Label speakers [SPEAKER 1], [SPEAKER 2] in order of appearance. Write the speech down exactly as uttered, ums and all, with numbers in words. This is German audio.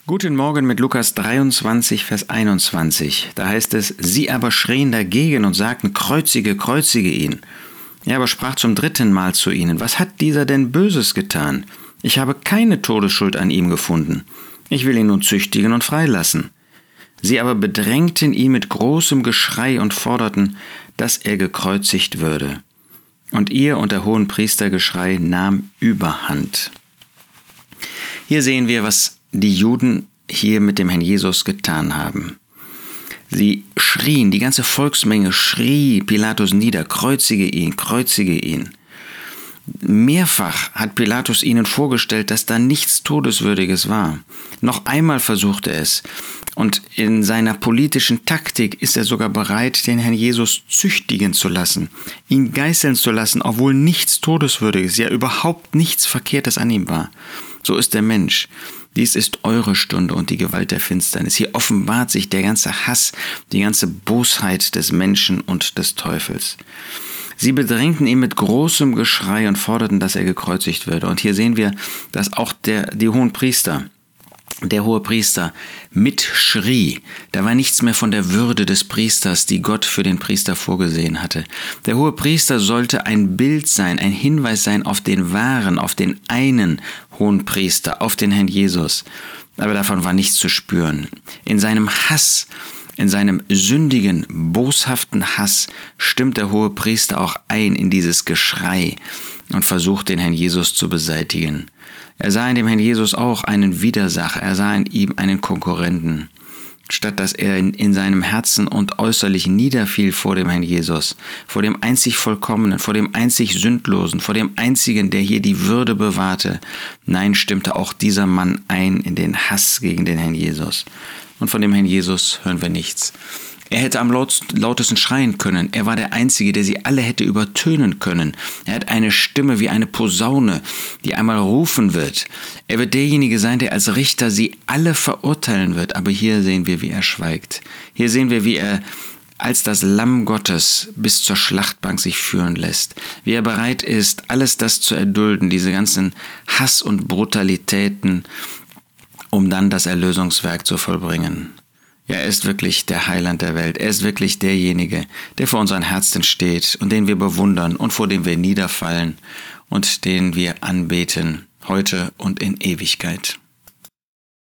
[SPEAKER 1] Guten Morgen mit Lukas dreiundzwanzig, Vers einundzwanzig. Da heißt es, sie aber schrien dagegen und sagten, kreuzige, kreuzige ihn. Er aber sprach zum dritten Mal zu ihnen, was hat dieser denn Böses getan? Ich habe keine Todesschuld an ihm gefunden. Ich will ihn nun züchtigen und freilassen. Sie aber bedrängten ihn mit großem Geschrei und forderten, dass er gekreuzigt würde. Und ihr und der Hohenpriestergeschrei nahm Überhand. Hier sehen wir, was die Juden hier mit dem Herrn Jesus getan haben. Sie schrien, die ganze Volksmenge schrie Pilatus nieder, kreuzige ihn, kreuzige ihn. Mehrfach hat Pilatus ihnen vorgestellt, dass da nichts Todeswürdiges war. Noch einmal versuchte er es. Und in seiner politischen Taktik ist er sogar bereit, den Herrn Jesus züchtigen zu lassen, ihn geißeln zu lassen, obwohl nichts Todeswürdiges, ja überhaupt nichts Verkehrtes an ihm war. So ist der Mensch. Dies ist eure Stunde und die Gewalt der Finsternis. Hier offenbart sich der ganze Hass, die ganze Bosheit des Menschen und des Teufels. Sie bedrängten ihn mit großem Geschrei und forderten, dass er gekreuzigt würde. Und hier sehen wir, dass auch der, die Hohenpriester, der Hohepriester mitschrie. Da war nichts mehr von der Würde des Priesters, die Gott für den Priester vorgesehen hatte. Der Hohepriester sollte ein Bild sein, ein Hinweis sein auf den wahren, auf den einen Hohenpriester, auf den Herrn Jesus. Aber davon war nichts zu spüren. In seinem Hass, in seinem sündigen, boshaften Hass stimmt der Hohepriester auch ein in dieses Geschrei und versucht, den Herrn Jesus zu beseitigen. Er sah in dem Herrn Jesus auch einen Widersacher, er sah in ihm einen Konkurrenten. Statt dass er in, in seinem Herzen und äußerlich niederfiel vor dem Herrn Jesus, vor dem einzig Vollkommenen, vor dem einzig Sündlosen, vor dem Einzigen, der hier die Würde bewahrte, nein, stimmte auch dieser Mann ein in den Hass gegen den Herrn Jesus. Und von dem Herrn Jesus hören wir nichts. Er hätte am lautesten schreien können. Er war der Einzige, der sie alle hätte übertönen können. Er hat eine Stimme wie eine Posaune, die einmal rufen wird. Er wird derjenige sein, der als Richter sie alle verurteilen wird. Aber hier sehen wir, wie er schweigt. Hier sehen wir, wie er als das Lamm Gottes bis zur Schlachtbank sich führen lässt. Wie er bereit ist, alles das zu erdulden, diese ganzen Hass und Brutalitäten, um dann das Erlösungswerk zu vollbringen. Ja, er ist wirklich der Heiland der Welt. Er ist wirklich derjenige, der vor unseren Herzen steht und den wir bewundern und vor dem wir niederfallen und den wir anbeten, heute und in Ewigkeit.